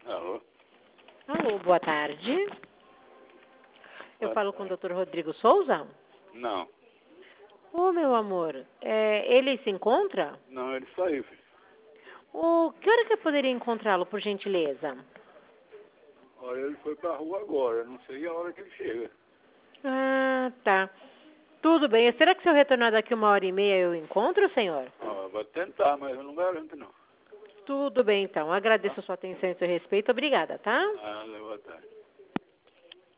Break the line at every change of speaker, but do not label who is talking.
Alô?
Alô, boa tarde. Eu falo com o Dr. Rodrigo Souza?
Não.
Ô, meu amor, ele se encontra?
Não, ele saiu, filho.
Que hora que eu poderia encontrá-lo, por gentileza?
Olha, ele foi pra rua agora. Não sei a hora que ele chega.
Ah, tá. Tudo bem. Será que se eu retornar daqui 1h30 eu encontro, senhor?
Ó, vou tentar, mas eu não garanto, não.
Tudo bem, então. Agradeço a sua atenção e seu respeito. Obrigada, tá?
Ah, boa tarde.